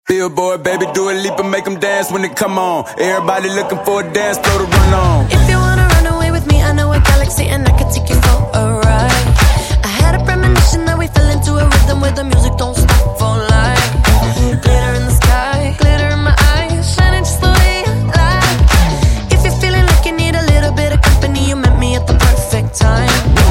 Billboard, baby, do a leap and make them dance when they come on. Everybody looking for a dance floor to run on. If you wanna run away with me, I know a galaxy and I can take you for a ride. I had a premonition that we fell into a rhythm where the music don't stop for life. Glitter in the sky, glitter in my eyes, shining just the way I like. If you're feeling like you need a little bit of company, you met me at the perfect time.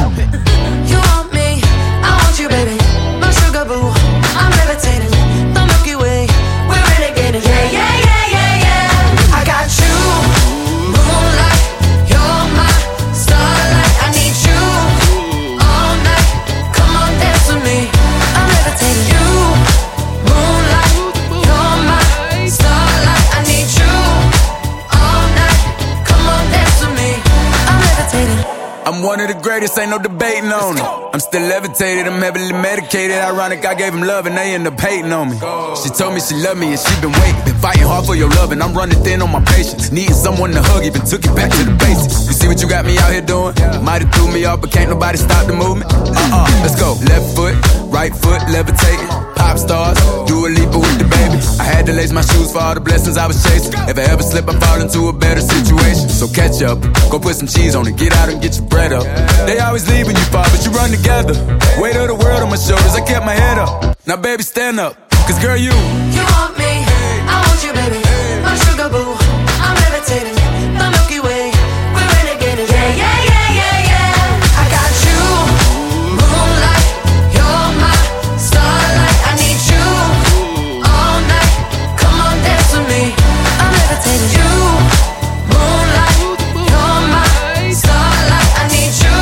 You want me, I want you, baby, my sugar boo, I'm levitating, the Milky Way, we're renegading. Yeah, yeah, yeah, yeah, yeah. I got you, moonlight, you're my starlight. I need you all night, come on dance with me, I'm levitating. You, moonlight, you're my starlight. I need you all night, come on dance with me, I'm levitating. I'm one of the greatest, ain't no debating on it. I'm still levitated, I'm heavily medicated. Ironic, I gave him love and they end up hating on me. She told me she loved me and she been waiting. Been fighting hard for your love and I'm running thin on my patience. Needing someone to hug, even took it back to the basics. You see what you got me out here doing? Might've threw me off, but can't nobody stop the movement. Let's go. Left foot, right foot, levitating. Pop stars, do a leaper with the baby. I had to lace my shoes for all the blessings I was chasing. If I ever slip, I fall into a better situation. So catch up, go put some cheese on it, get out and get your bread up. They always leave when you fall, but you run together. Weight of the world on my shoulders, I kept my head up. Now baby, stand up, cause girl, you want me, I want you, baby, my sugar boo, I'm levitating, the Milky Way, we're renegading. Yeah, yeah, yeah, yeah, yeah. I got you, moonlight, you're my starlight. I need you all night, come on dance with me, I'm levitating. You, moonlight, you're my starlight. I need you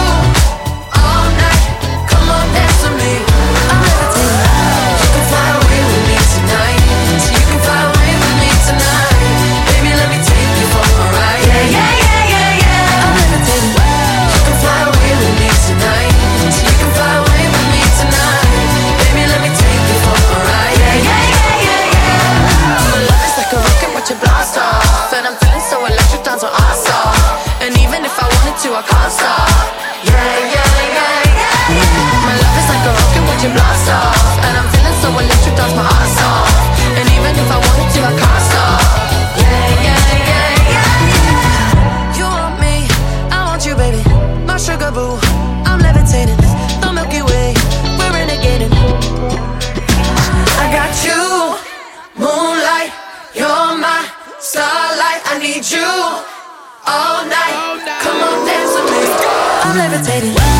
all night, come on dance with me, I'm levitating. You can fly away with me tonight, so you can fly away with me tonight. Baby, let me take you for a ride. Yeah, yeah, yeah, yeah, yeah. I'm levitating. You can fly away with me tonight, so you can fly away with me tonight. Baby, let me take you for a ride. Yeah, yeah, yeah, yeah, yeah. My love is like a rocket, watch it blast off, and I'm feeling so electric, down to awesome. And even if I wanted to, I can't stop. Yeah, yeah, yeah, yeah. My love is like a rocket, watch it blast off, and I'm feeling so electric, dance my ass off. And even if I wanted to, I can't stop. Yeah, yeah, yeah, yeah. You want me, I want you, baby, my sugar boo, I'm levitating, the Milky Way, we're renegading. I got you, moonlight, you're my starlight. I need you all night, come on dance with me, I'm levitating.